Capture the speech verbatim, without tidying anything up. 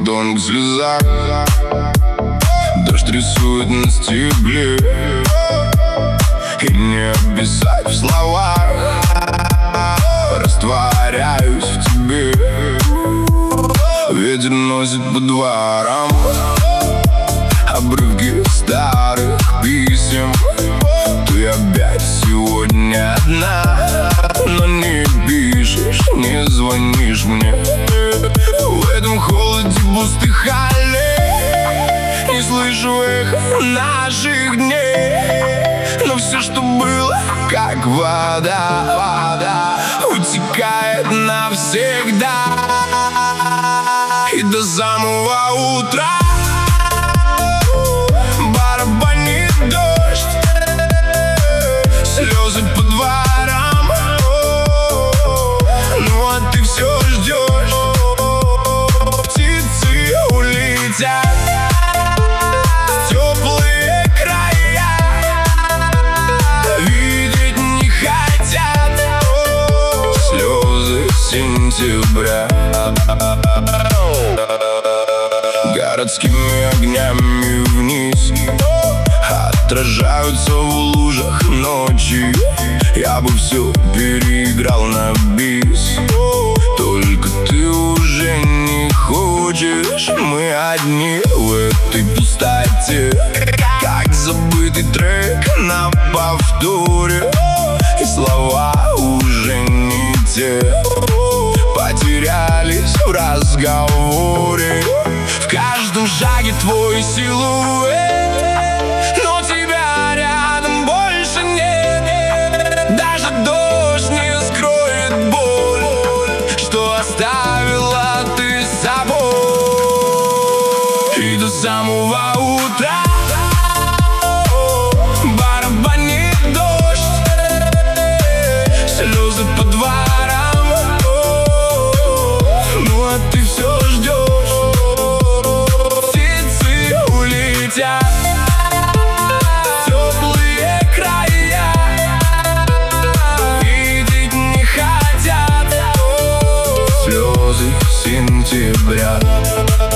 тонк в слезах. Дождь рисует на стекле, и не описать в словах. Растворяюсь в тебе. Ветер носит по дворам обрывки старых писем. Ты опять сегодня одна, но не пишешь, не звонишь мне. В этом холоде пустых аллей не слышу эхо наших дней. Но все, что было, как вода, вода утекает навсегда. И до самого утра барабанит дождь, слезы по дворам. Ну а ты все ждешь, птицы улетят в теплые края, видеть не хотят слезы сентября. Городскими огнями вниз отражаются в лужах ночи. Я бы все переиграл на бис, только ты уже не хочешь. Мы одни в этой пустоте, как забытый трек на повторе. И слова уже не те, потерялись в разговоре. В каждом шаге твой силуэт, но тебя рядом больше нет. Даже дождь не скроет боль, что оставила ты с собой. И до самого утра барабанит дождь, слезы по дворам. Ну а ты все ждешь, птицы улетят в теплые края, видеть не хотят слезы сентября.